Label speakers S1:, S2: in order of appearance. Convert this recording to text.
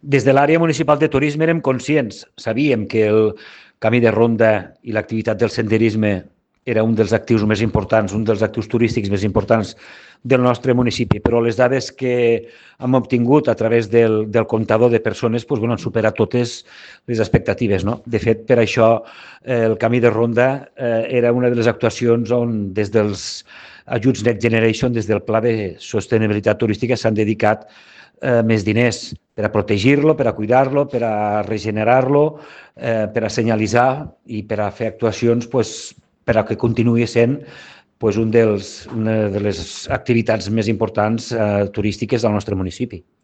S1: Des de l'àrea municipal de turisme érem conscients, sabíem que el camí de ronda i l'activitat del senderisme era un dels actius més importants, un dels actius turístics més importants del nostre municipi, però les dades que hem obtingut a través del comptador de persones han superat totes les expectatives. No? De fet, per això el camí de ronda era una de les actuacions on des dels ajuts Next Generation, des del Pla de Sostenibilitat Turística, s'han dedicat més diners per a protegir-lo, per a cuidar-lo, per a regenerar-lo, per a senyalitzar i per a fer actuacions per a que continuï sent una de les activitats més importants turístiques del nostre municipi.